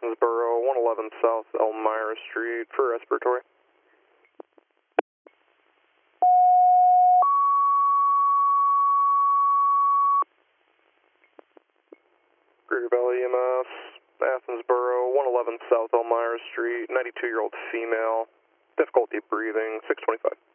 Athensboro, 111 South Elmira Street for respiratory. Greater Valley EMS, Athensboro, 111 South Elmira Street, 92-year-old female, difficulty breathing, 625.